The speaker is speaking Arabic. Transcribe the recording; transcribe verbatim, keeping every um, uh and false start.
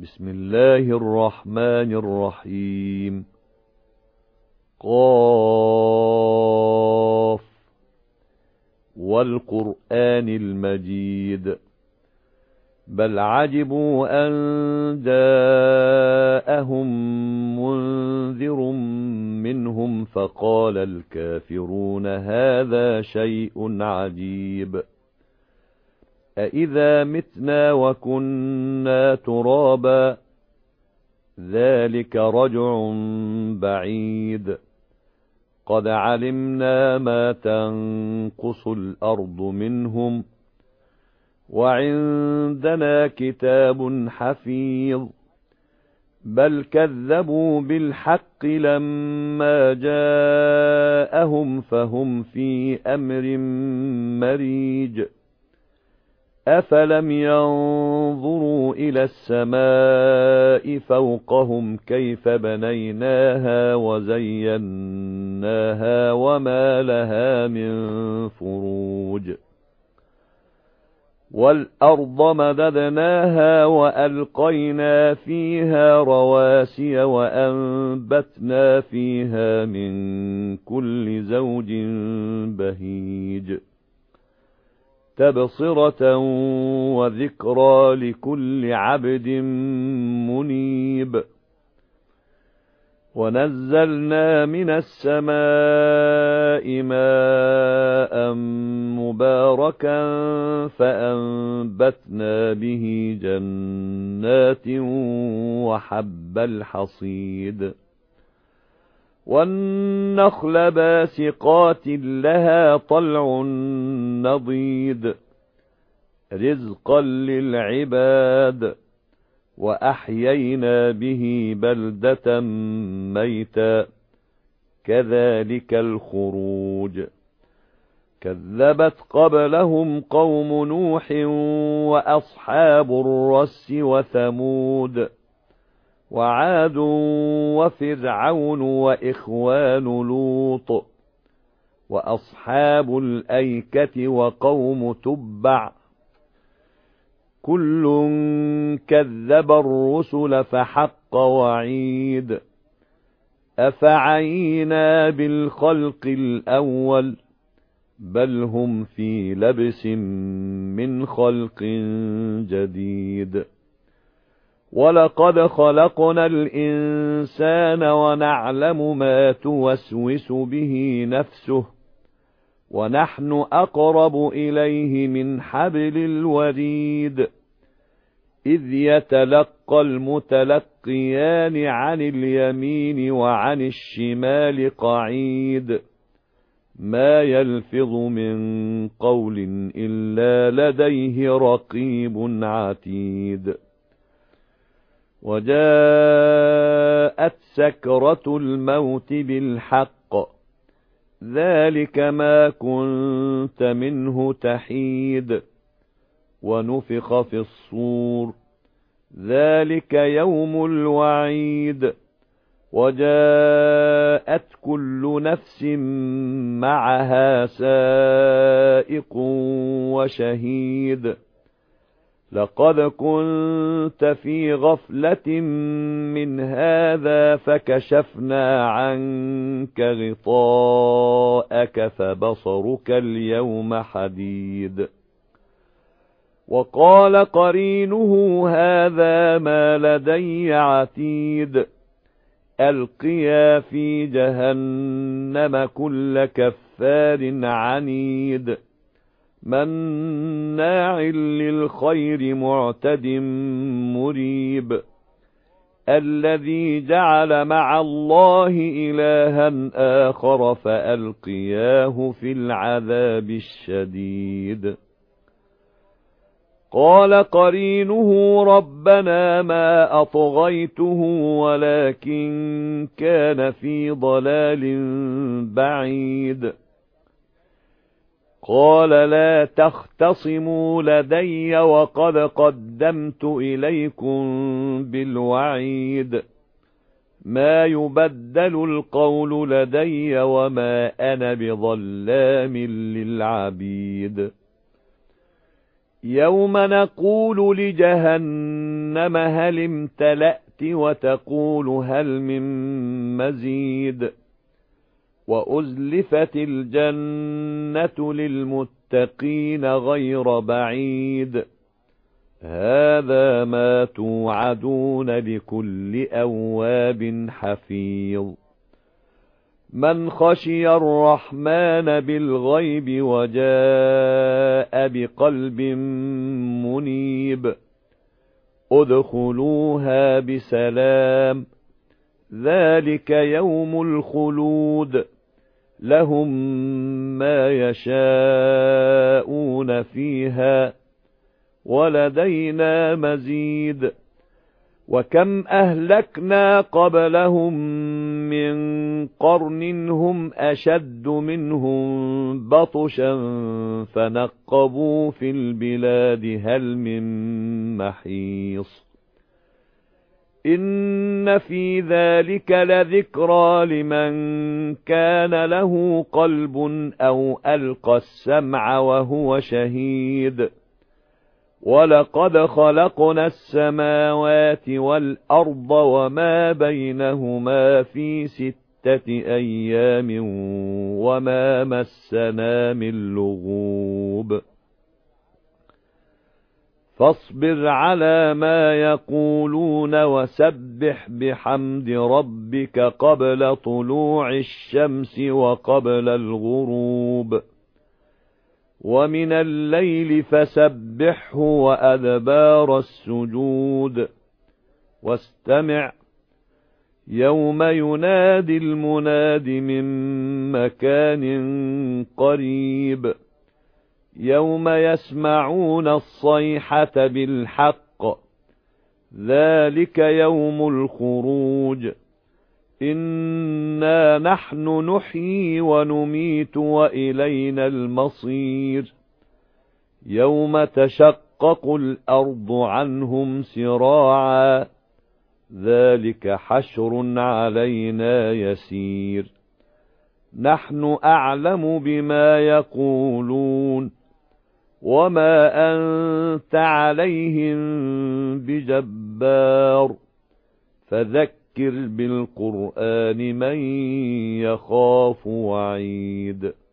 بسم الله الرحمن الرحيم. قاف والقرآن المجيد بل عجبوا أن جاءهم منذر منهم فقال الكافرون هذا شيء عجيب أإذا متنا وكنا ترابا ذلك رجع بعيد قد علمنا ما تنقص الأرض منهم وعندنا كتاب حفيظ بل كذبوا بالحق لما جاءهم فهم في أمر مريج أفلم ينظروا إلى السماء فوقهم كيف بنيناها وزيناها وما لها من فروج والأرض مددناها وألقينا فيها رواسي وأنبتنا فيها من كل زوج بهيج تبصرة وذكرى لكل عبد منيب ونزلنا من السماء ماء مباركا فأنبتنا به جنات وحب الحصيد والنخل باسقات لها طلع نضيد رزقا للعباد وأحيينا به بلدة ميتا كذلك الخروج كذبت قبلهم قوم نوح وأصحاب الرس وثمود وعاد وفرعون وإخوان لوط وأصحاب الأيكة وقوم تبع كل كذب الرسل فحق وعيد أفعينا بالخلق الأول بل هم في لبس من خلق جديد ولقد خلقنا الإنسان ونعلم ما توسوس به نفسه ونحن أقرب إليه من حبل الوريد إذ يتلقى المتلقيان عن اليمين وعن الشمال قعيد ما يلفظ من قول إلا لديه رقيب عتيد وجاءت سكرة الموت بالحق ذلك ما كنت منه تحيد ونفخ في الصور ذلك يوم الوعيد وجاءت كل نفس معها سائق وشهيد لقد كنت في غفلة من هذا فكشفنا عنك غطاءك فبصرك اليوم حديد وقال قرينه هذا ما لدي عتيد ألقيا في جهنم كل كفار عنيد مناع للخير معتد مريب الذي جعل مع الله إلها آخر فألقياه في العذاب الشديد قال قرينه ربنا ما أطغيته ولكن كان في ضلال بعيد قال لا تختصموا لدي وقد قدمت إليكم بالوعيد ما يبدل القول لدي وما أنا بظلام للعبيد يوم نقول لجهنم جهنم هل امتلأت وتقول هل من مزيد وأزلفت الجنة للمتقين غير بعيد هذا ما توعدون لكل أواب حفيظ من خشي الرحمن بالغيب وجاء بقلب منيب ادخلوها بسلام ذلك يوم الخلود لهم ما يشاءون فيها ولدينا مزيد وكم أهلكنا قبلهم من قرن هم أشد منهم بطشا فنقبوا في البلاد هل من محيص إن في ذلك لذكرى لمن كان له قلب أو ألقى السمع وهو شهيد وَلَقَدْ خَلَقْنَا السَّمَاوَاتِ وَالْأَرْضَ وَمَا بَيْنَهُمَا فِي سِتَّةِ أَيَّامٍ وَمَا مَسَّنَا مِن لُّغُوبٍ فاصبر على ما يقولون وسبح بحمد ربك قبل طلوع الشمس وقبل الغروب ومن الليل فسبحه وأدبار السجود واستمع يوم ينادي المناد من مكان قريب يوم يسمعون الصيحة بالحق ذلك يوم الخروج إنا نحن نحيي ونميت وإلينا المصير يوم تشقق الأرض عنهم سراعا ذلك حشر علينا يسير نحن أعلم بما يقولون وما أنت عليهم بجبار فذكر بالقرآن من يخاف وعيد